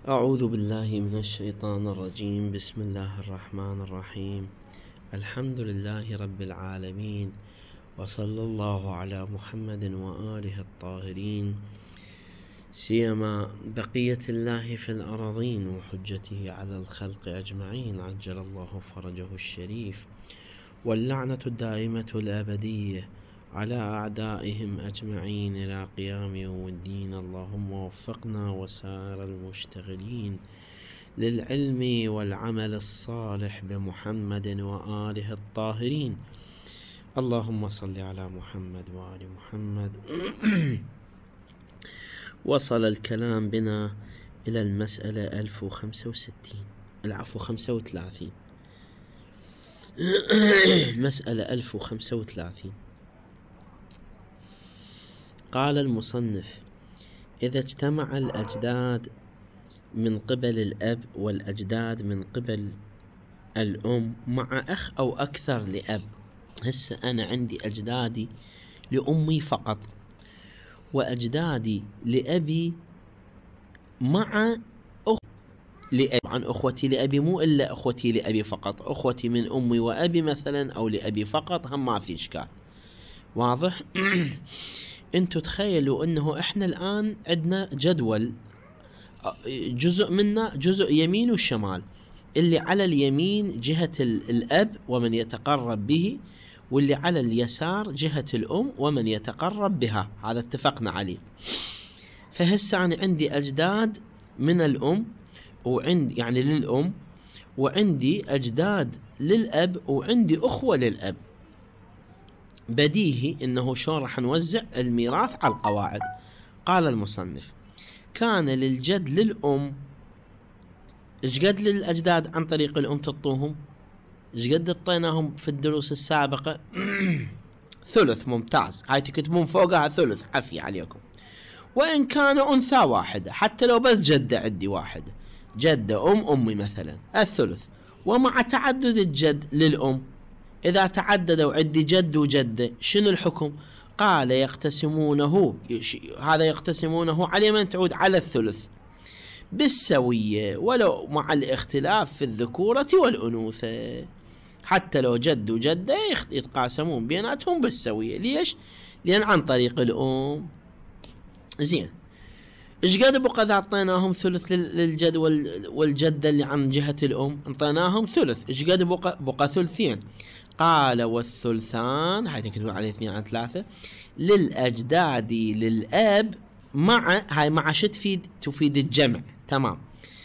أعوذ بالله من الشيطان الرجيم. بسم الله الرحمن الرحيم. الحمد لله رب العالمين، وصلى الله على محمد وآله الطاهرين، سيما بقية الله في الأراضين وحجته على الخلق أجمعين، عجل الله فرجه الشريف، واللعنة الدائمة الأبدية على أعدائهم أجمعين إلى قيام يوم الدين. اللهم وفقنا وسائر المشتغلين للعلم والعمل الصالح بمحمد وآله الطاهرين. اللهم صل على محمد وآل محمد. وصل الكلام بنا إلى المسألة 1065، العفو 35، مسألة 1035. قال المصنف: إذا اجتمع الأجداد من قبل الأب والأجداد من قبل الأم مع أخ أو أكثر لأب. هسه أنا عندي أجدادي لأمي فقط، وأجدادي لأبي مع لأبي. عن أخوتي لأبي مو إلا أخوتي لأبي فقط، أخوتي من أمي وأبي مثلا أو لأبي فقط هم ما في إشكال. واضح؟ انتوا تخيلوا انه احنا الان عندنا جدول، جزء منا جزء يمين وشمال. اللي على اليمين جهة الأب ومن يتقرب به، واللي على اليسار جهة الأم ومن يتقرب بها. هذا اتفقنا عليه. فهسه أنا عندي أجداد من الأم وعندي يعني للأم، وعندي أجداد للأب، وعندي أخوة للأب. بديهي انه شلون راح نوزع الميراث على القواعد. قال المصنف: كان للجد للأم، ايش قد للأجداد عن طريق الأم تعطوهم؟ ايش قد اعطيناهم في الدروس السابقة؟ ثلث. ممتاز، هاي تكتبون فوقها ثلث، عافية عليكم. وإن كان أنثى واحدة، حتى لو بس جدة عندي واحدة، جدة أمي مثلا، الثلث. ومع تعدد الجد للأم، إذا تعددوا عندي جد وجدة شنو الحكم؟ قال: يقتسمونه، هذا يقتسمونه على من تعود على الثلث بالسوية، ولو مع الاختلاف في الذكورة والأنوثة. حتى لو جد وجدة يتقاسمون بيناتهم بالسوية. ليش؟ لأن عن طريق الأم. زين، ايش قد بقى اذا اعطيناهم ثلث للجد والجدة اللي عن جهة الأم؟ انطيناهم ثلث. ايش قد بقى ثلثين. قال: والثلثان، هاي تكتبون عليه 2 على 3، للأجداد للأب مع، هاي مع شو تفيد الجمع. تمام.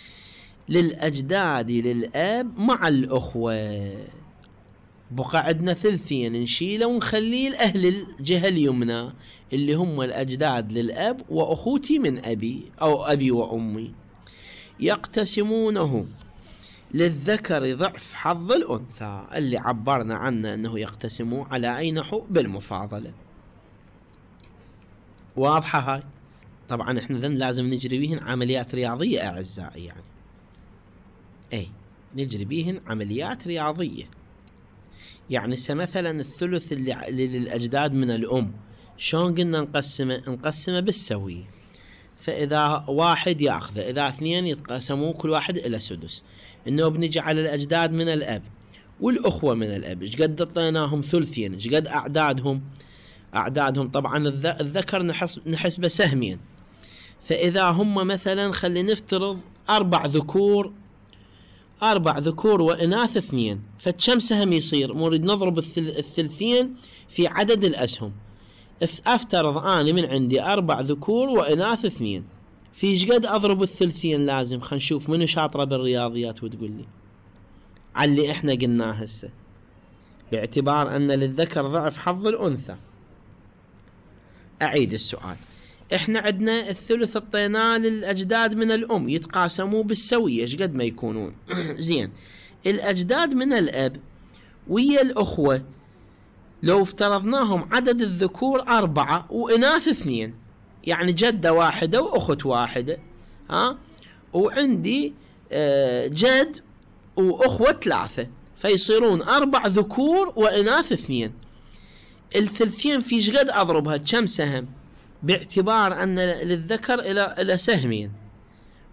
للأجداد للأب مع الأخوة. بقى عندنا ثلثين نشيله ونخليه لأهل الجهة اليمنى اللي هم الأجداد للأب وأخوتي من أبي أو أبي وأمي. يقتسمونه للذكر ضعف حظ الأنثى، اللي عبرنا عنه أنه يقتسموا على أي نحو؟ بالمفاضلة. واضحة هاي؟ طبعا احنا ذن لازم نجري بيهن عمليات رياضية أعزائي، يعني اي نجري بيهن عمليات رياضية. يعني مثلا الثلث اللي للأجداد من الأم شلون قلنا نقسمه بالسوية. فإذا واحد يأخذه، إذا 2 يتقسموا كل واحد إلى سدس. إنه بنجي على الأجداد من الأب والأخوة من الأب، إيش قد اعطيناهم؟ ثلثين. إيش قد أعدادهم طبعا الذكر نحسبه سهمين. فإذا هم مثلا خلينا نفترض 4 ذكور وإناث 2، فكم سهم يصير؟ نريد نضرب الثلثين في عدد الأسهم. افترض أنا من عندي 4 ذكور وإناث 2، في ايش قد أضرب الثلثين؟ لازم خلينا نشوف منو شاطرة بالرياضيات وتقول لي على اللي احنا قلناه هسه، باعتبار أن للذكر ضعف حظ الأنثى. أعيد السؤال. احنا عندنا الثلث اعطيناه للأجداد من الأم، يتقاسموا بالسوية ايش قد ما يكونون. زين، الأجداد من الأب ويا الأخوة لو افترضناهم عدد الذكور 4 وإناث 2، يعني جدة واحدة وأخت واحدة، وعندي جد وأخوة 3، فيصيرون 4 ذكور وإناث 2. الثلثين في ايش قد أضربها؟ كم سهم؟ باعتبار أن للذكر إلى سهمين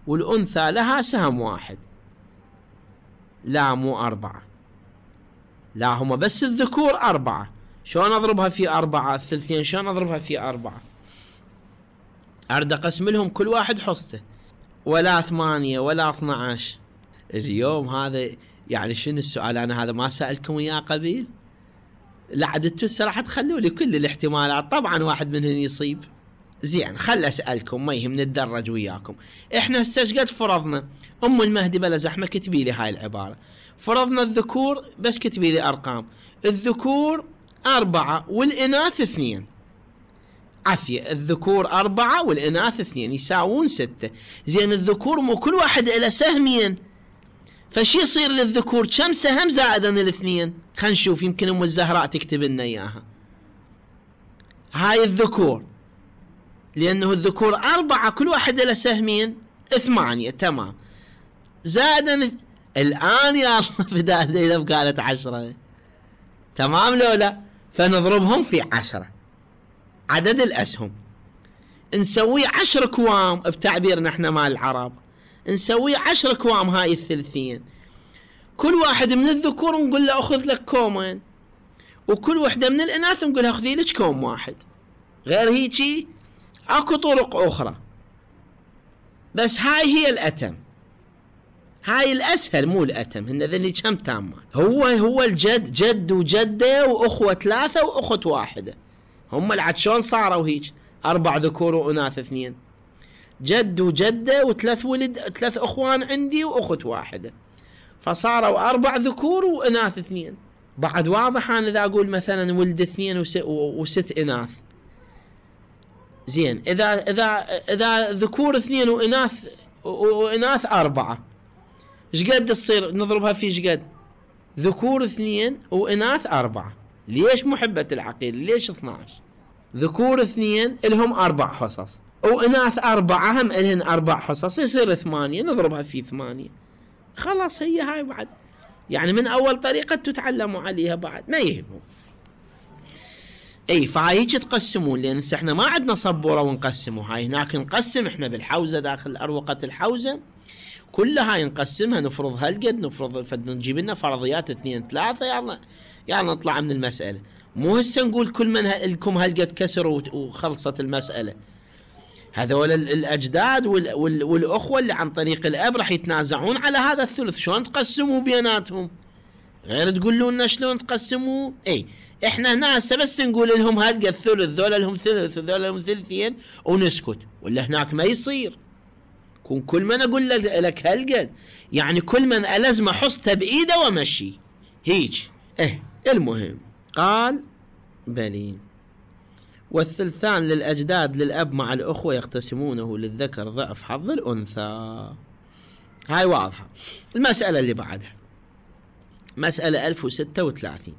والأنثى لها سهم واحد. لا مو 4، لا هم بس الذكور 4. شلون أضربها في 4 الثلثين؟ شلون أضربها في 4؟ أرد أقسم لهم كل واحد حصته، ولا 8 ولا 12. اليوم هذا يعني شنو السؤال؟ أنا هذا ما سألكم إياه قبيل؟ لا عاد انتوا راح تخلوا لي كل الاحتمالات، طبعا واحد منهم يصيب. زين خل أسألكم، ما يهم نتدرج وياكم. احنا هسه قد فرضنا أم المهدي بلا زحمة، كتبي لي هاي العبارة. فرضنا الذكور بس، كتبي لي أرقام. الذكور 4 والإناث 2. عافية، الذكور 4 والإناث 2 يساوون 6. زين الذكور مو كل واحد له سهمين، فشي يصير للذكور كم سهم زائدا الاثنين؟ خلينا نشوف، يمكن أم الزهراء تكتب لنا إياها. هاي الذكور، لأنه الذكور 4 كل واحد له سهمين 8، تمام. زائدا الآن يا الله بدأ زينب قالت 10، تمام لو لا؟ فنضربهم في 10 عدد الأسهم، نسوي 10 كوام بتعبيرنا احنا مال العرب، نسوي 10 كوام هاي الثلثين. كل واحد من الذكور نقول له أخذ لك كومين، وكل وحدة من الإناث نقول لها أخذي لك كوم واحد. غير هيجي اكو طرق أخرى، بس هاي هي الأتم، هاي الأسهل مو الأتم. هن ذني كم تامة؟ هو الجد، جد وجدة وأخوة 3 وأخت 1. هم العد شلون صاروا هيج؟ 4 ذكور وأناث 2، جد وجدة و3 ولد، 3 أخوان عندي وأخت 1، فصاروا 4 ذكور وأناث 2. بعد واضح أنا إذا أقول مثلا ولد 2 و6 إناث. زين إذا ذكور 2 وإناث 4، ايش قد تصير؟ نضربها في ايش قد؟ ذكور 2 وإناث 4. ليش محبة العقيل؟ ليش 12؟ ذكور 2 لهم 4 حصص، وإناث 4 هم لهن 4 حصص، يصير 8، نضربها في 8. خلاص هي هاي بعد، يعني من أول طريقة تتعلموا عليها بعد ما يهمهم. اي فهايك تقسمون، لان احنا ما عندنا صبوره ونقسموا. هاي هناك نقسم احنا بالحوزه، داخل اروقه الحوزه كلها هاي نقسمها، نفرض هالقد، نفرض نجيب لنا فرضيات 2 3، يلا نطلع من المساله. مو هسه نقول كل من لكم هالقد كسر وخلصت المساله. هذول الاجداد والاخوه اللي عن طريق الاب راح يتنازعون على هذا الثلث، شلون تقسموا بيناتهم؟ غير تقولوا لنا شلون تقسموا. اي احنا هنا هسه بس نقول لهم هالقد الثلث، ذولا لهم ثلث وذولا لهم ثلثين، ونسكت. ولا هناك ما يصير، كل من اقول لك هالقد، يعني كل من الزم حصته بايده ومشي هيج. المهم قال بلي والثلثان للاجداد للاب مع الاخوه يقتسمونه للذكر ضعف حظ الانثى. هاي واضحه. المساله اللي بعدها مساله 1036.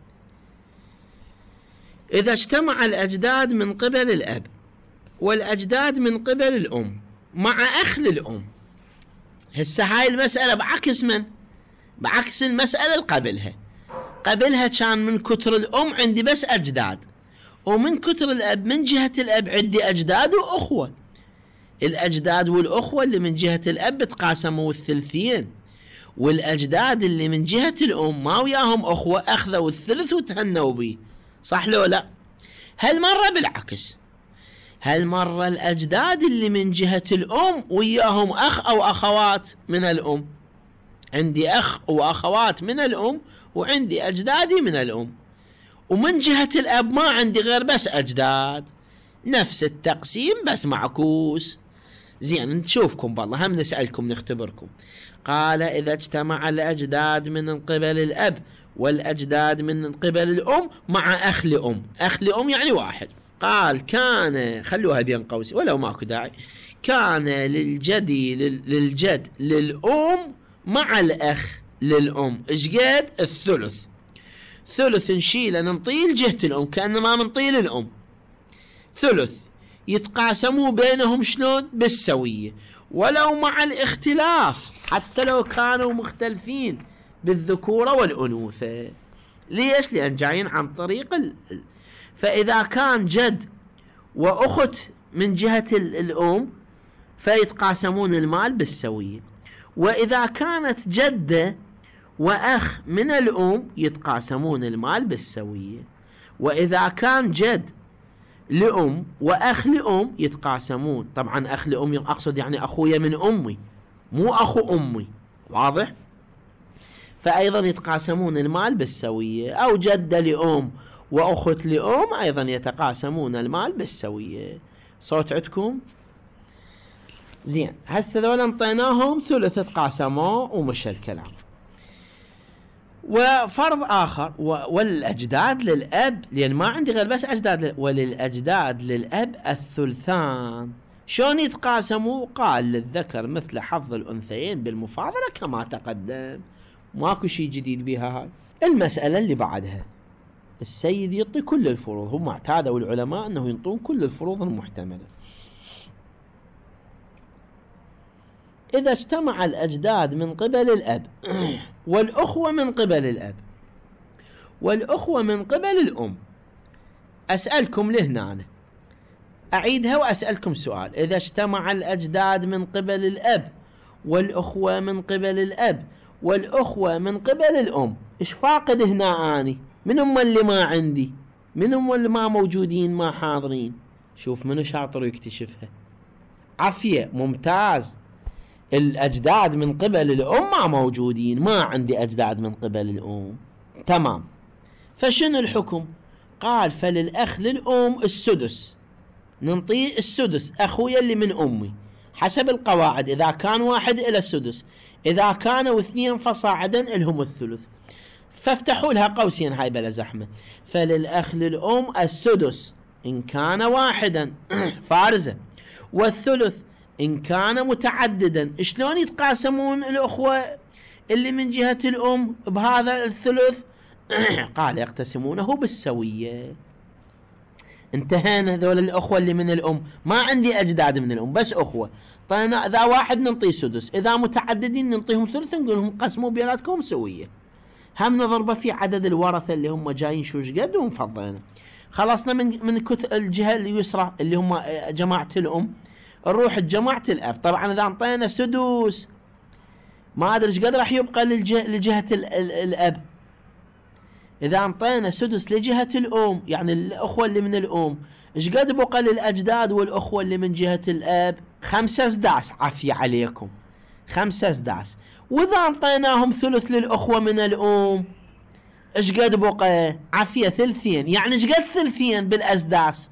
إذا اجتمع الأجداد من قبل الأب والأجداد من قبل الأم مع أخ للأم. هسه هاي المسألة بعكس من؟ بعكس المسألة اللي قبلها كان من كتر الأم عندي بس أجداد، ومن كتر الأب من جهة الأب عندي أجداد وأخوة. الأجداد والأخوة اللي من جهة الأب تقاسموا الثلثين، والأجداد اللي من جهة الأم ما وياهم أخوة أخذوا الثلث وتهنوا به. صح لو لا؟ هالمرة بالعكس، هالمرة الأجداد اللي من جهة الأم وياهم أخ أو أخوات من الأم. عندي أخ وأخوات من الأم، وعندي أجدادي من الأم. ومن جهة الأب ما عندي غير بس أجداد. نفس التقسيم بس معكوس. زين نشوفكم بالله، هم نسألكم نختبركم. قال إذا اجتمع الأجداد من قبل الأب والأجداد من قبل الأم مع أخ لأم. أخ لأم يعني واحد. قال كان، خلوها بين قوسين ولو ماكو داعي، كان للجد للأم مع الأخ للأم إيش قد؟ الثلث. ثلث نشيله ننطيه لجهة الأم كأنما منطيه للأم. ثلث يتقاسموا بينهم شلون؟ بالسوية، ولو مع الاختلاف، حتى لو كانوا مختلفين بالذكورة والأنوثة. ليش؟ لأن جايين عن طريق فإذا كان جد وأخت من جهة الأم فيتقاسمون المال بالسوية. وإذا كانت جدة وأخ من الأم يتقاسمون المال بالسوية. وإذا كان جد لأم وأخ لأم يتقاسمون، طبعا أخ لأم أقصد يعني أخويا من أمي مو أخو أمي، واضح؟ فأيضا يتقاسمون المال بالسوية. أو جدة لأم وأخت لأم أيضا يتقاسمون المال بالسوية. صوت عندكم؟ زين، هسه ذولا انطيناهم ثلث تقاسموه ومشى الكلام. وفرض آخر والأجداد للأب، لأن ما عندي غير بس أجداد وللأجداد للأب الثلثان. شلون يتقاسموا؟ قال للذكر مثل حظ الأنثيين بالمفاضلة كما تقدم. ماكو شيء جديد بها. هاي المسألة اللي بعدها، السيد يعطي كل الفروض. هم اعتادوا العلماء أنه ينطون كل الفروض المحتملة. إذا اجتمع الأجداد من قبل الأب والأخوة من قبل الأب والأخوة من قبل الأم، أسألكم لهنا أنا أعيدها وأسألكم سؤال. إذا اجتمع الأجداد من قبل الأب والأخوة من قبل الأب والأخوة من قبل الأم، إيش فاقد هنا أني؟ من هم اللي ما عندي؟ من هم اللي ما موجودين ما حاضرين؟ شوف منو شاطر يكتشفها. عافية، ممتاز. الأجداد من قبل الأم ما موجودين، ما عندي أجداد من قبل الأم. تمام. فشنو الحكم؟ قال فللأخ للأم السدس، ننطيه السدس أخويا اللي من أمي حسب القواعد. إذا كان واحد إلى السدس، إذا كانوا اثنين فصاعدا لهم الثلث. فافتحوا لها قوسين هاي بلا زحمة. فللأخ للأم السدس إن كان واحدا فارزة، والثلث إن كان متعددا. شلون يتقاسمون الأخوة اللي من جهة الأم بهذا الثلث؟ قال يقتسمونه بالسوية. انتهينا. ذول الأخوة اللي من الأم ما عندي أجداد من الأم بس أخوة. طيب إذا واحد ننطيه سدس، إذا متعددين ننطيهم ثلث، نقول لهم قسموا بيناتكم سوية. هم نضربه في عدد الورثة اللي هم جايين شوش قد ومفضلنا. خلصنا من الجهة اليسرى اللي هم جماعة الأم، نروح جماعة الأب. طبعا إذا انطينا سدس ما أدري ايش قد راح يبقى لجهة الأب. إذا انطينا سدس لجهة الأم يعني الأخوة اللي من الأم، ايش قد بقى للأجداد والأخوة اللي من جهة الأب؟ 5 أسداس. عافية عليكم، 5 أسداس. وإذا انطيناهم ثلث للأخوة من الأم، ايش قد بقى؟ عافية 2/3. يعني ايش قد 2/3 بالأسداس؟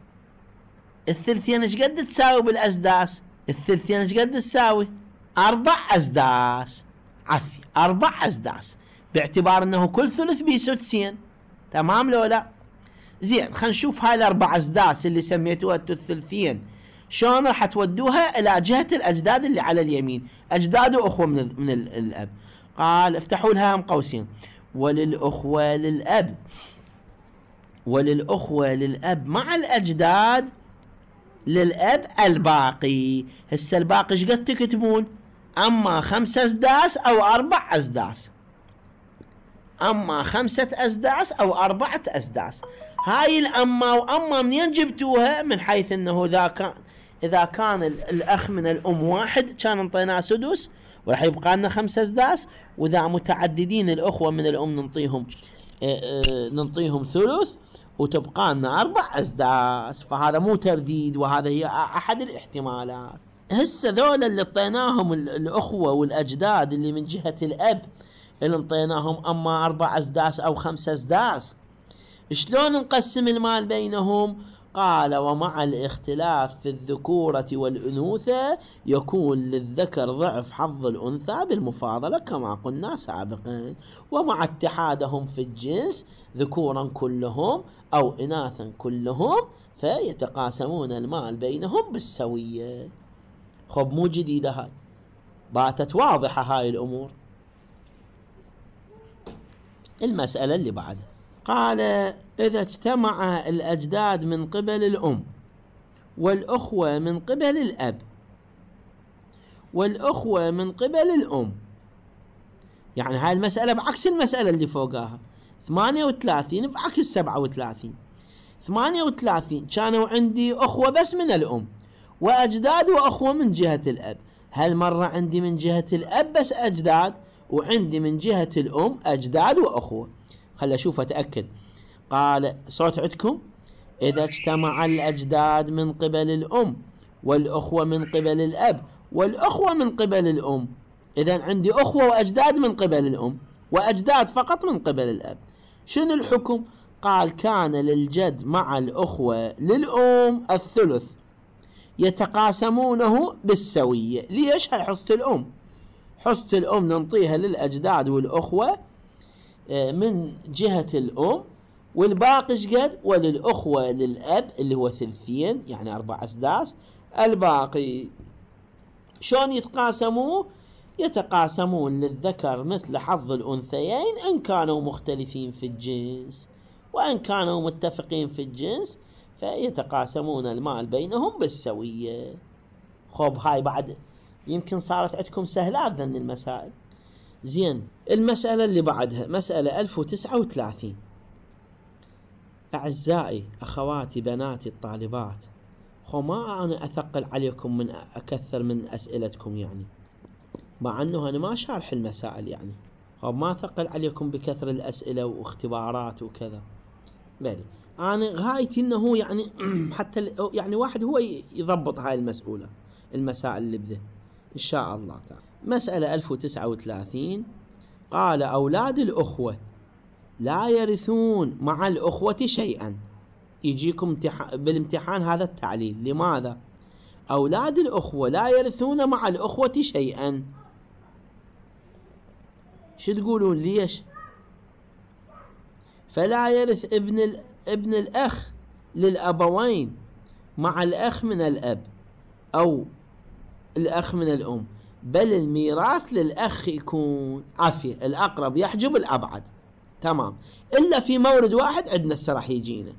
2/3 ايش قد تساوي بالأسداس؟ 2/3 ايش قد تساوي؟ 4 أسداس. عافية 4 أسداس، باعتبار انه كل ثلث بسدسين. تمام لو لا؟ زين، خلينا نشوف هاي ال4 أسداس اللي سميتوها الثلثين شلون راح تودوها الى جهة الاجداد اللي على اليمين، اجداد واخوة من الاب. قال افتحوا لها هم قوسين. وللأخوة للأب وللأخوة للأب مع الأجداد للأب الباقي. هسه الباقي ايش قد تكتبون؟ اما 5 أسداس او 4 أسداس، اما 5 أسداس او 4 أسداس. هاي الأما وأما منين جبتوها؟ من حيث انه إذا كان الأخ من الأم واحد كان انطيناه سدس وراح يبقى لنا 5 أسداس، وإذا متعددين الأخوة من الأم ننطيهم ثلث وتبقى لنا 4 أسداس. فهذا مو ترديد، وهذا هي أحد الاحتمالات. هسه ذولا اللي انطيناهم الأخوة والأجداد اللي من جهة الأب اللي انطيناهم أما 4 أسداس أو 5 أسداس، شلون نقسم المال بينهم؟ قال ومع الاختلاف في الذكورة والأنوثة يكون للذكر ضعف حظ الأنثى بالمفاضلة كما قلنا سابقا، ومع اتحادهم في الجنس ذكورا كلهم أو إناثا كلهم فيتقاسمون المال بينهم بالسوية. خب مو جديدة هاي، باتت واضحة هاي الأمور. المسألة اللي بعدها قال إذا اجتمع الأجداد من قبل الأم والأخوة من قبل الأب والأخوة من قبل الأم، يعني هاي المسألة بعكس المسألة اللي فوقها 38 بعكس 37. 38 كانوا عندي أخوة بس من الأم وأجداد وأخوة من جهة الأب. هالمرة عندي من جهة الأب بس أجداد، وعندي من جهة الأم أجداد وأخوة. خل أشوف أتأكد. قال صوت عندكم: إذا اجتمع الأجداد من قبل الأم والأخوة من قبل الأب والأخوة من قبل الأم. إذن عندي أخوة وأجداد من قبل الأم وأجداد فقط من قبل الأب. شنو الحكم؟ قال: كان للجد مع الأخوة للأم الثلث يتقاسمونه بالسوية. ليش؟ هاي حصة الأم. حصة الأم ننطيها للأجداد والأخوة من جهة الأم، والباقي شقد؟ وللأخوة للأب اللي هو ثلثين، يعني 4 أسداس. الباقي شون يتقاسموه؟ يتقاسمون للذكر مثل حظ الأنثيين إن كانوا مختلفين في الجنس، وإن كانوا متفقين في الجنس فيتقاسمون المال بينهم بالسوية. خب هاي بعد يمكن صارت عندكم سهلات ذن المسائل. زين، المسألة اللي بعدها مسألة 1039. أعزائي أخواتي بناتي الطالبات، ما أنا أثقل عليكم من أكثر من أسئلتكم، يعني مع أنه أنا ما شارح المسائل، يعني ما أثقل عليكم بكثر الأسئلة واختبارات وكذا. بلي أنا غايتي أنه يعني حتى يعني واحد هو يضبط هاي المسائل اللي بذه إن شاء الله تعالى. مسألة 1039. قال: أولاد الأخوة لا يرثون مع الأخوة شيئا. يجيكم بالامتحان هذا التعليل. لماذا؟ أولاد الأخوة لا يرثون مع الأخوة شيئا. شو تقولون؟ ليش؟ فلا يرث ابن الأخ للأبوين مع الأخ من الأب أو الأخ من الأم، بل الميراث للأخ يكون عافية، الأقرب يحجب الأبعد. تمام، إلا في مورد واحد عندنا السرح يجينا.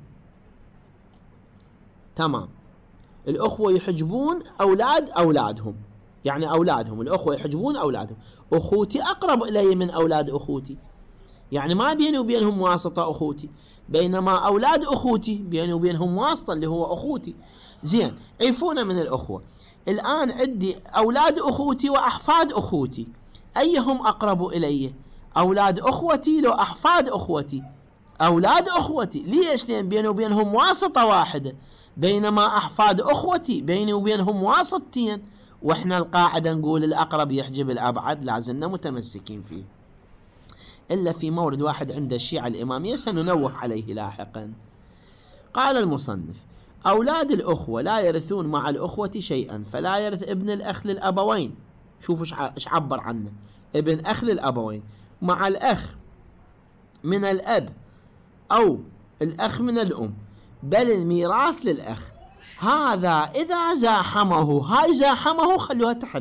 تمام، الأخوة يحجبون أولادهم، يعني أولادهم الأخوة يحجبون أولادهم. أخوتي أقرب إلي من أولاد أخوتي، يعني ما بيني وبينهم واسطة أخوتي، بينما أولاد أخوتي بيني وبينهم واسطة اللي هو أخوتي. زين، عيفونا من الأخوة. الآن عندي أولاد أخوتي وأحفاد أخوتي، أيهم أقرب إلي؟ أولاد أخوتي لو أحفاد أخوتي؟ أولاد أخوتي. ليش؟ لأن بيني وبينهم واسطة واحدة، بينما أحفاد أخوتي بيني وبينهم واسطتين. وإحنا القاعدة نقول الأقرب يحجب الأبعد، لازلنا متمسكين فيه، إلا في مورد واحد عند الشيعة الإمامية سننوه عليه لاحقا. قال المصنف: أولاد الأخوة لا يرثون مع الأخوة شيئا، فلا يرث ابن الأخ للأبوين. شوفوا ايش عبر عنه: ابن أخ للأبوين مع الأخ من الأب أو الأخ من الأم، بل الميراث للأخ. هذا إذا زاحمه، هاي زاحمه خلوها تحت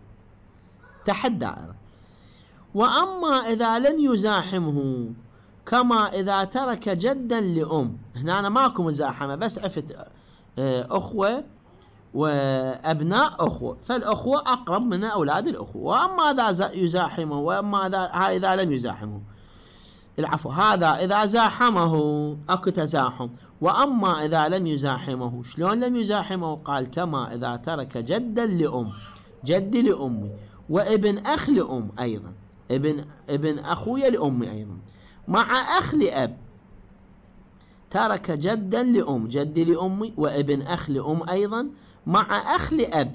دائرة. وأما إذا لم يزاحمه، كما إذا ترك جدا لأم. هنا أنا ماكو مزاحمة، بس عفت أخوة وأبناء أخوة، فالأخوة أقرب من أولاد الأخوة. وأما إذا يزاحمه، وأما إذا لم يزاحمه، العفو، هذا إذا زاحمه أكو تزاحم. وأما إذا لم يزاحمه، شلون لم يزاحمه؟ قال: كما إذا ترك جدا لأم، جدي لأمي، وابن أخ لأم أيضا، ابن أخويا لأمي أيضا، مع أخ لأب. ترك جدا لأم، جدي لأمي، وابن أخ لأم أيضا، مع أخ لأب،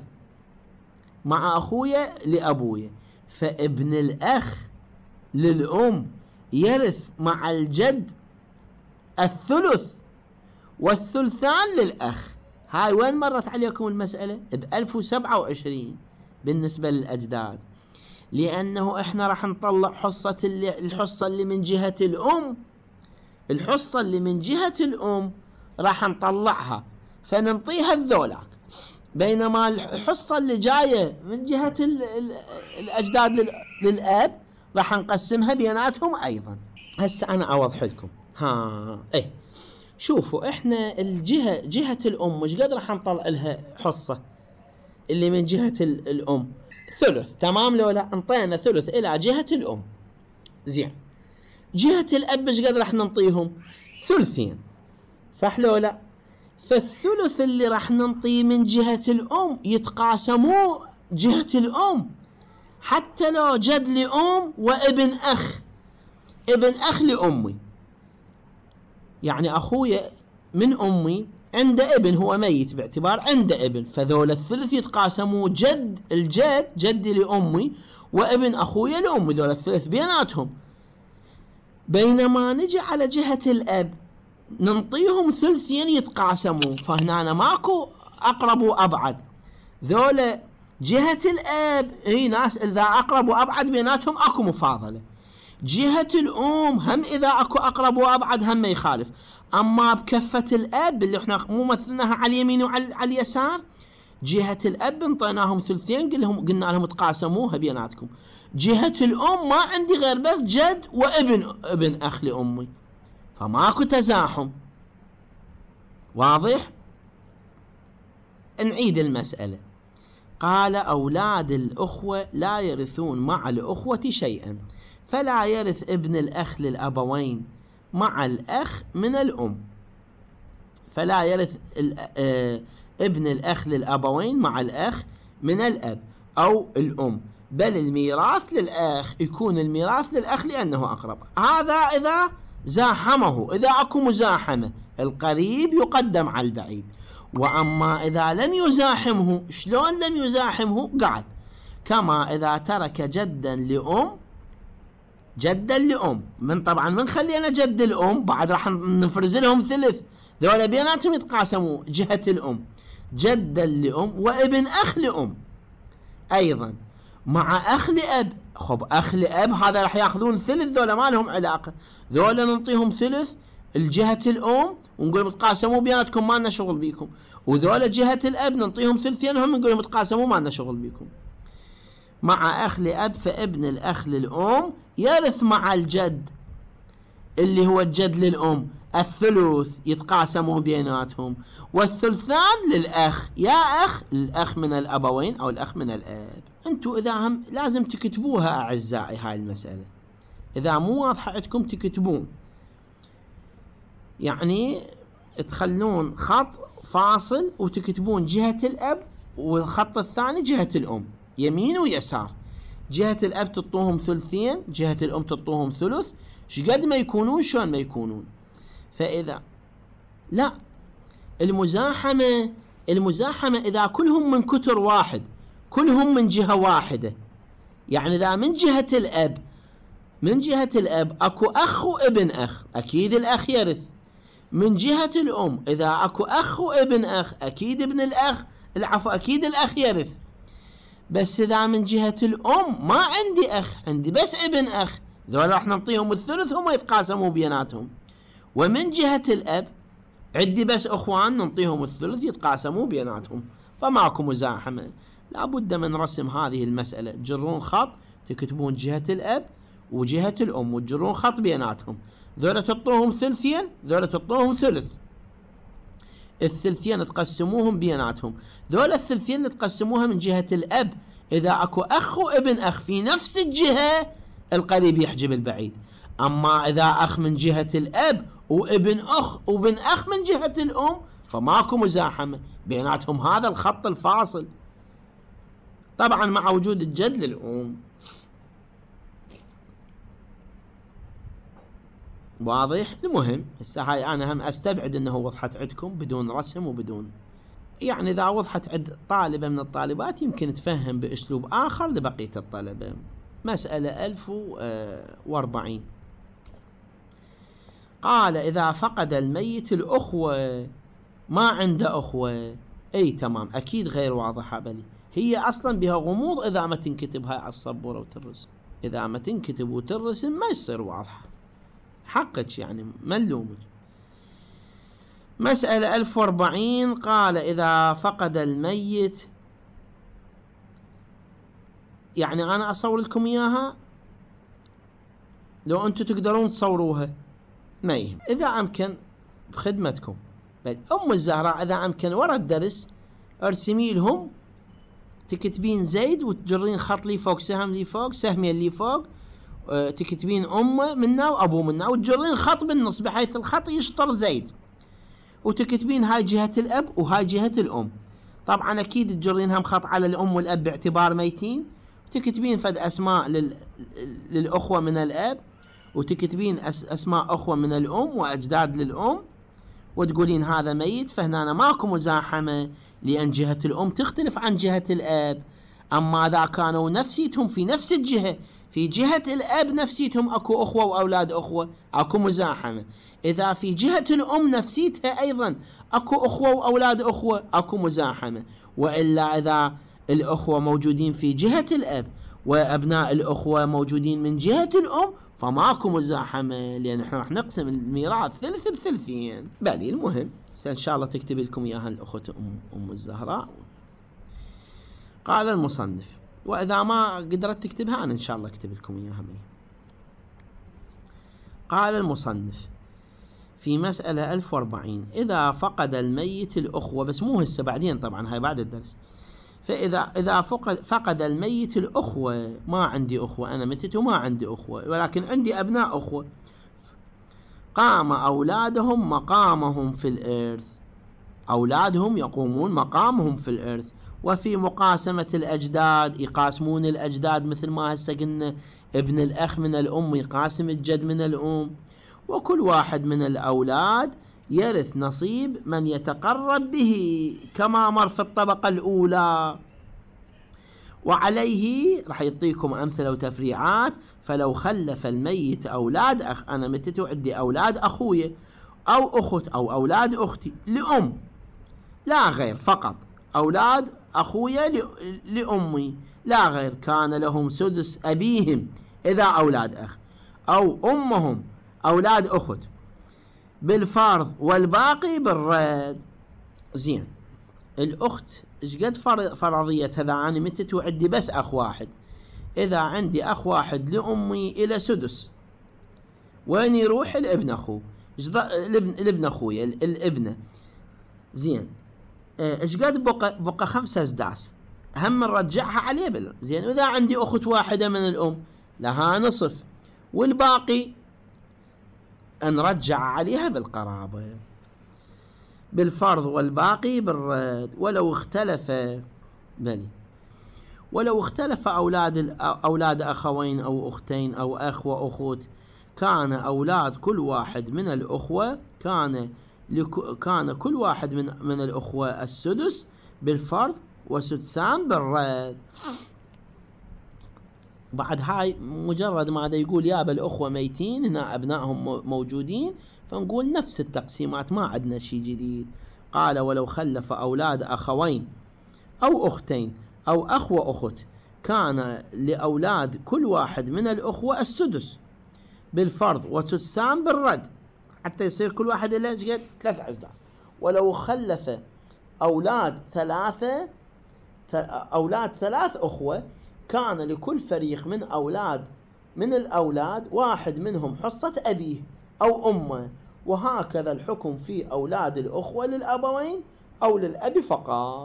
مع أخويا لأبويا. فابن الأخ للأم يرث مع الجد الثلث، والثلثان للأخ. هاي وين مرت عليكم المسألة؟ ب1027 بالنسبة للأجداد، لأنه إحنا راح نطلع الحصة اللي من جهة الأم. الحصة اللي من جهة الأم راح نطلعها فننطيها الذولاك، بينما الحصة اللي جاية من جهة الأجداد للأب راح نقسمها بيناتهم أيضا. هسه أنا أوضح لكم. شوفوا، إحنا جهة الأم مش قد راح نطلع لها حصة اللي من جهة الأم ثلث. تمام لو لا؟ انطينا ثلث إلى جهة الأم. زين، جهة الأب مش قد راح ننطيهم ثلثين، صح لو لا؟ فالثلث اللي راح ننطيه من جهة الأم يتقاسموه جهة الأم، حتى لو جد لأم وابن أخ، ابن أخ لأمي، يعني أخويا من أمي عنده ابن هو ميت باعتبار عنده ابن، فذول الثلث يتقاسموا الجد جدي لأمي وابن أخويا لأمي، ذول الثلث بيناتهم. بينما نجي على جهة الأب ننطيهم ثلثين يتقاسموا، فهنا ماكو أقرب وأبعد، ذول جهة الأب هي ناس إذا أقرب وأبعد بيناتهم أكو مفاضلة، جهة الأم هم إذا أكو أقرب وأبعد هم ما يخالف. أما بكفة الأب اللي احنا مو مثلناها على اليمين وعلى اليسار، جهة الأب انطيناهم ثلثين قلنا لهم تقاسموها بيناتكم، جهة الأم ما عندي غير بس جد وابن أخ لأمي، فماكو تزاحم. واضح؟ نعيد المسألة. قال أولاد الأخوة لا يرثون مع الأخوة شيئا، فلا يرث ابن الأخ للأبوين مع الأخ من الأم، فلا يرث ابن الأخ للأبوين مع الأخ من الأب أو الأم، بل الميراث للأخ، يكون الميراث للأخ لأنه أقرب. هذا إذا زاحمه، إذا أكو مزاحمة القريب يقدم على البعيد. وأما إذا لم يزاحمه، شلون لم يزاحمه؟ قال كما إذا ترك جدا لأم من طبعا من خلينا جد الأم بعد راح نفرز لهم ثلث، ذولا بيناتهم يتقاسموا جهة الأم، جدا لأم وابن أخ لأم أيضا مع أخ لأب. خب أخ لأب هذا راح يأخذون ثلث، ذولا ما لهم علاقة، ذولا ننطيهم ثلث الجهة الأم ونقول متقاسموا بيناتكم ما لنا شغل بيكم، وذولا جهة الأب ننطيهم ثلثين هم نقول متقاسموا ما لنا شغل بيكم. مع أخ لأب فابن الأخ للأم يرث مع الجد اللي هو الجد للأم الثلث يتقاسموا بيناتهم، والثلثان للأخ، يا أخ الأخ من الأبوين أو الأخ من الأب. أنتوا إذا هم لازم تكتبوها أعزائي هاي المسألة، إذا مو واضحة عندكم تكتبون، يعني تخلون خط فاصل وتكتبون جهة الأب والخط الثاني جهة الأم يمين ويسار، جهة الأب تطوهم ثلثين، جهة الأم تطوهم ثلث، شقد ما يكونون شلون ما يكونون. فإذا لا المزاحمة إذا كلهم من كتر واحد، كلهم من جهة واحدة، يعني إذا من جهة الأب أكو أخ وابن أخ أكيد الأخ يرث، من جهة الأم إذا أكو أخ وابن أخ أكيد ابن الأخ أكيد الأخ يرث. بس إذا من جهة الأم ما عندي أخ، عندي بس ابن أخ، ذولا راح نعطيهم الثلث هم يتقاسموا بيناتهم. ومن جهة الأب عندي بس أخوان نعطيهم الثلث يتقاسموا بيناتهم، فماكو مزاحمة. لابد من رسم هذه المسألة، تجرون خط تكتبون جهة الأب وجهة الأم وتجرون خط بيناتهم، ذولا تطوهم ثلثين، ذولا تطوهم ثلث، الثلثين تقسموهم بيناتهم، ذولا الثلثين اللي تقسموها من جهة الأب إذا أكو أخ وابن أخ في نفس الجهة القريب يحجب البعيد. أما إذا أخ من جهة الأب وابن أخ من جهة الأم فماكو مزاحمة بيناتهم، هذا الخط الفاصل طبعا مع وجود الجد للأم. واضح؟ المهم هسه هاي أنا هم أستبعد أنه وضحت عندكم بدون رسم وبدون، يعني إذا وضحت عند طالبة من الطالبات يمكن تفهم بأسلوب آخر لبقية الطلبة. مسألة 1040 قال إذا فقد الميت الأخوة ما عنده أخوة. أي تمام، أكيد غير واضحة، بلي هي أصلا بها غموض إذا ما تنكتب هاي على السبورة وترسم، إذا ما تنكتب وترسم ما يصير واضحة، حقك يعني ملومك. مسألة 1040 قال إذا فقد الميت، يعني أنا أصور لكم إياها لو أنتم تقدرون تصوروها ما يهم، إذا أمكن بخدمتكم. بل أم الزهراء إذا أمكن ورا الدرس ارسمي لهم، تكتبين زيد وتجرين خط لي فوق سهم لي فوق سهمين لي فوق، تكتبين أمه منا وأبوه منا وتجرين خط بالنص بحيث الخط يشطر زيد، وتكتبين هاي جهة الأب وهاي جهة الأم. طبعا أكيد تجرينهم خط على الأم والأب باعتبار ميتين، وتكتبين فد أسماء للأخوة من الأب، وتكتبين أسماء أخوة من الأم وأجداد للأم، وتقولين هذا ميت. فهنا ماكو مزاحمة، لأن جهة الأم تختلف عن جهة الأب. أما إذا كانوا نفسيتهم في نفس الجهة، في جهة الأب نفسيتهم أكو أخوة وأولاد أخوة، أكو مزاحمة. إذا في جهة الأم نفسيتها أيضا أكو أخوة وأولاد أخوة، أكو مزاحمة. وإلا إذا الأخوة موجودين في جهة الأب وأبناء الأخوة موجودين من جهة الأم، فماكو مزاحمة، لأن احنا راح نقسم الميراث ثلث بثلثين. بلي المهم إن شاء الله تكتب لكم إياها الأخت أم الزهراء. قال المصنف: وإذا ما قدرت تكتبها أنا إن شاء الله أكتب لكم إياها. قال المصنف في مسألة 1040: إذا فقد الميت الأخوة، بس مو هسه بعدين طبعا، هاي بعد الدرس. فإذا فقد الميت الأخوة، ما عندي أخوة، أنا متت وما عندي أخوة، ولكن عندي أبناء أخوة، قام أولادهم مقامهم في الإرث. أولادهم يقومون مقامهم في الإرث. وفي مقاسمة الأجداد يقاسمون الأجداد، مثل ما هسه قلنا ابن الأخ من الأم يقاسم الجد من الأم. وكل واحد من الأولاد يرث نصيب من يتقرب به، كما مر في الطبقة الأولى. وعليه راح يعطيكم أمثلة وتفريعات. فلو خلف الميت أولاد أخ، أنا متت وعندي أولاد أخويا أو أخت أو أولاد أختي لأم لا غير، فقط أولاد أخويا لأمي لا غير، كان لهم سدس أبيهم إذا أولاد أخ، أو أمهم أولاد أخت بالفرض والباقي بالرد. زين، الأخت إيش قد فرضية؟ هذا أنا متت وعندي بس أخ واحد. إذا عندي أخ واحد لأمي إلى سدس، وين يروح الابن أخوه؟ الابن أخويا الابنة. زين، إيش قد بقى 5 أسداس، هم نرجعها عليه زين. إذا عندي أخت واحدة من الأم لها نصف، والباقي نرجع عليها بالقرابة بالفرض والباقي بالرد. ولو اختلف أولاد أخوين أو أختين أو أخ وأخوت، كان أولاد كل واحد من الأخوة كان كل واحد من الأخوة السدس بالفرض وسدسان بالرد. بعد هاي مجرد ما دا يقول يابا الأخوة ميتين، هنا أبنائهم موجودين، فنقول نفس التقسيمات، ما عندنا شيء جديد. قال: ولو خلف أولاد أخوين أو أختين أو أخ وأخت، كان لأولاد كل واحد من الأخوة السدس بالفرض وسدسان بالرد، حتى يصير كل واحد له 3 أسداس. ولو خلف أولاد 3 أخوة، كان لكل فريق من الأولاد واحد منهم حصة أبيه أو أمه. وهكذا الحكم في أولاد الأخوة للأبوين أو للأب فقط.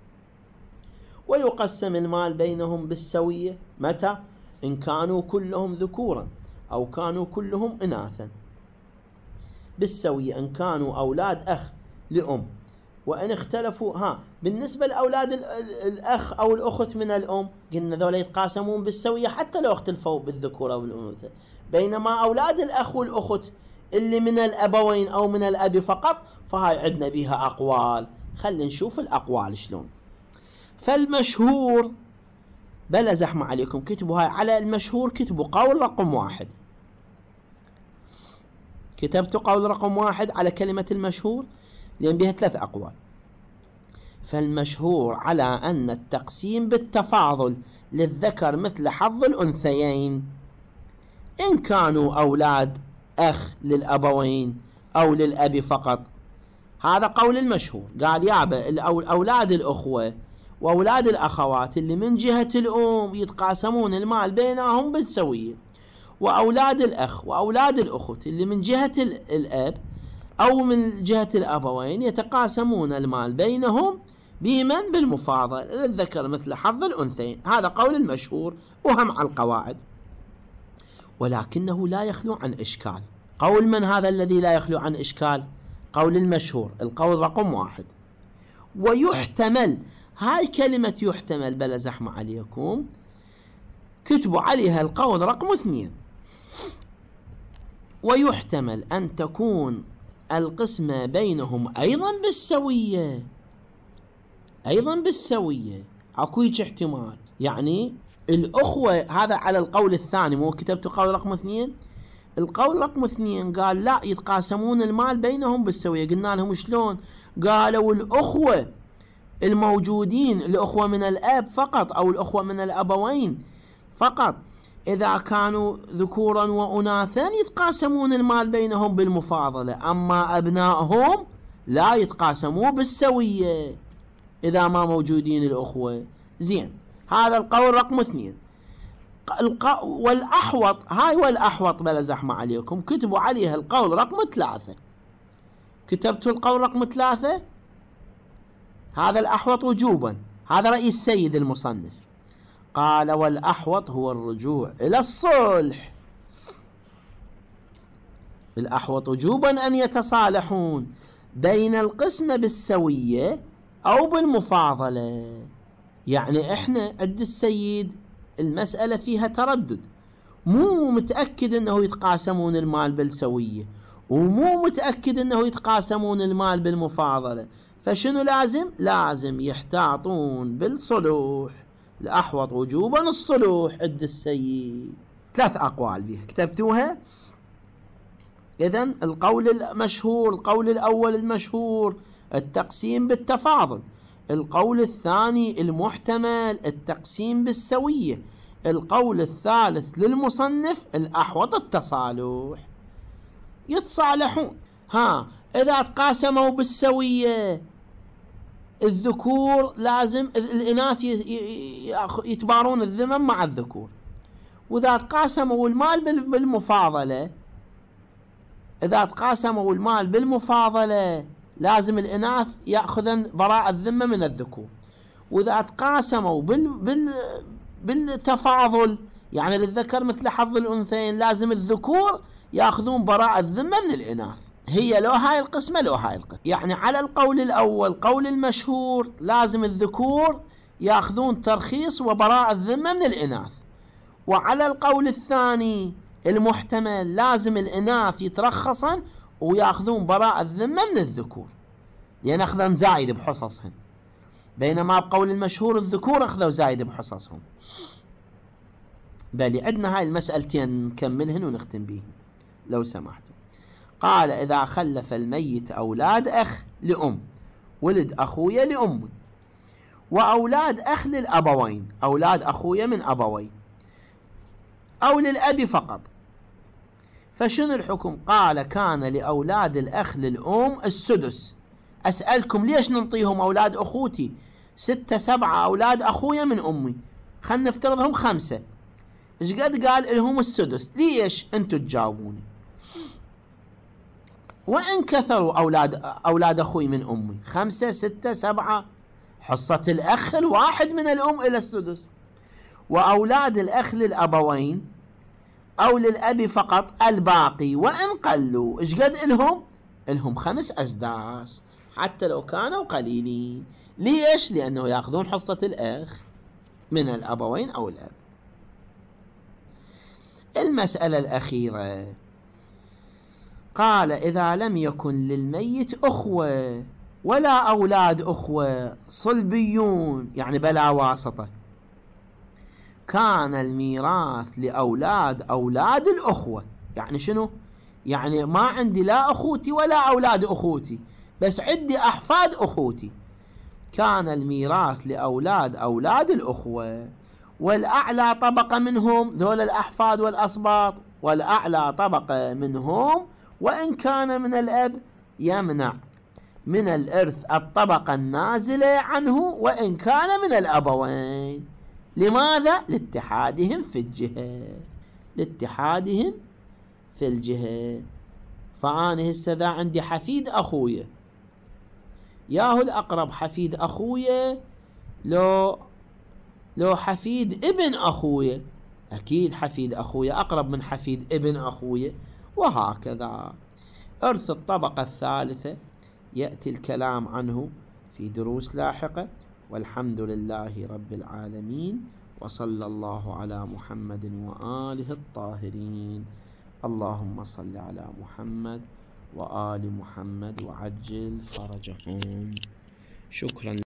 ويقسم المال بينهم بالسوية. متى؟ إن كانوا كلهم ذكورا أو كانوا كلهم إناثا. بالسوية إن كانوا أولاد أخ لأم. وإن اختلفوا بالنسبة لأولاد الأخ أو الأخت من الأم، قلنا ذولا يتقاسمون بالسوية حتى لو اختلفوا بالذكورة أو بالأنوثة. بينما أولاد الأخ والأخت اللي من الأبوين أو من الأب فقط، فهاي عندنا بيها أقوال. خلينا نشوف الأقوال شلون. فالمشهور، بلا زحمة عليكم، كتبوا هاي على المشهور، كتبوا قول رقم 1. كتبت قول رقم 1 على كلمة المشهور، لأن بها 3 أقوال. فالمشهور على أن التقسيم بالتفاضل للذكر مثل حظ الأنثيين، إن كانوا أولاد أخ للأبوين أو للأب فقط. هذا قول المشهور. قال يابا أولاد الأخوة وأولاد الأخوات اللي من جهة الأم يتقاسمون المال بينهم بالسوية، وأولاد الأخ وأولاد الأخت اللي من جهة الأب أو من جهة الأبوين يتقاسمون المال بينهم بمن بالمفاضلة للذكر مثل حظ الأنثيين. هذا قول المشهور وهم على القواعد، ولكنه لا يخلو عن إشكال. قول من هذا الذي لا يخلو عن إشكال؟ قول المشهور، القول رقم 1. ويحتمل، هاي كلمة يحتمل بلا زحمة عليكم كتبوا عليها القول رقم 2. ويحتمل أن تكون القسمة بينهم أيضا بالسوية، أيضا بالسوية، أكو هيك احتمال. يعني الأخوة، هذا على القول الثاني، مو كتبت قول رقم 2. القول رقم 2 قال لا، يتقاسمون المال بينهم بالسوية. قلنا لهم شلون؟ قالوا الأخوة الموجودين، الأخوة من الأب فقط أو الأخوة من الأبوين فقط، إذا كانوا ذكورا وأناثا يتقاسمون المال بينهم بالمفاضلة، أما أبنائهم لا يتقاسموا بالسوية إذا ما موجودين الأخوة. زين، هذا القول رقم 2. والأحوط، هاي والأحوط بلا زحمة عليكم كتبوا عليها القول رقم 3. كتبتوا القول رقم 3، هذا الأحوط وجوبا، هذا رأي السيد المصنف. قال والأحوط هو الرجوع إلى الصلح. الأحوط وجوبا أن يتصالحون بين القسمة بالسوية أو بالمفاضلة. يعني إحنا عند السيد المسألة فيها تردد، مو متأكد أنه يتقاسمون المال بالسوية، ومو متأكد أنه يتقاسمون المال بالمفاضلة، فشنو لازم؟ لازم يحتاطون بالصلوح. الأحوط وجوبا الصلوح عند السيد. 3 أقوال بها كتبتوها. إذن القول المشهور، القول الأول المشهور التقسيم بالتفاضل، القول الثاني المحتمل التقسيم بالسوية، القول الثالث للمصنف الأحوط التصالح. يتصالحون. إذا تقاسموا بالسوية الذكور لازم الإناث يتبارون الذمم مع الذكور، وإذا تقاسموا المال بالمفاضلة، إذا تقاسموا المال بالمفاضلة لازم الإناث يأخذن براء الذمة من الذكور، وإذا تقاسموا بالتفاضل يعني للذكر مثل حظ الأنثيين لازم الذكور يأخذون براء الذمة من الإناث. هي لو هاي القسمة لو هاي القسمة. يعني على القول الأول قول المشهور لازم الذكور يأخذون ترخيص وبراء الذمة من الإناث، وعلى القول الثاني المحتمل لازم الإناث يترخصن ويأخذون براء الذمة من الذكور، لأن أخذن زايد بحصصهم، بينما بقول المشهور الذكور أخذوا زايد بحصصهم. بل عندنا هاي المسألتين نكملهن ونختم بيهن لو سمحتوا. قال إذا خلف الميت أولاد أخ لأم، ولد أخويا لأم، وأولاد أخ للأبوين، أولاد أخويا من أبوين، أو للأب فقط، فشنو الحكم؟ قال كان لأولاد الأخ للأم السدس. أسألكم ليش ننطيهم أولاد أخوتي 6 7 أولاد أخويا من أمي، خلنا نفترضهم 5، إيش قد قال لهم السدس؟ ليش؟ أنتوا تجاوبوني. وإن كثروا أولاد أخوي من أمي 5 6 7، حصة الأخ الواحد من الأم إلى السدس. وأولاد الأخ للأبوين أو للأب فقط الباقي وإن قلوا، إيش قد إلهم؟ إلهم 5 أسداس حتى لو كانوا قليلين. ليش؟ لأنه يأخذون حصة الأخ من الأبوين أو الأب. المسألة الأخيرة قال إذا لم يكن للميت أخوة ولا أولاد أخوة صلبيون يعني بلا واسطة، كان الميراث لأولاد الأخوة. يعني شنو؟ يعني ما عندي لا أخوتي ولا أولاد أخوتي، بس عندي أحفاد أخوتي، كان الميراث لأولاد الأخوة، والأعلى طبقة منهم ذول الأحفاد والأصباط، والأعلى طبقة منهم وإن كان من الأب يمنع من الإرث الطبقة النازلة عنه وإن كان من الأبوين. لماذا؟ لاتحادهم في الجهة، لاتحادهم في الجهة. فأنا هسه ذا عندي حفيد أخويا، ياهو الأقرب حفيد أخويا لو حفيد ابن أخويا، أكيد حفيد أخويا أقرب من حفيد ابن أخويا، وهكذا. إرث الطبقة الثالثة يأتي الكلام عنه في دروس لاحقة، والحمد لله رب العالمين، وصلى الله على محمد وآله الطاهرين. اللهم صل على محمد وآل محمد وعجل فرجهم. شكرا.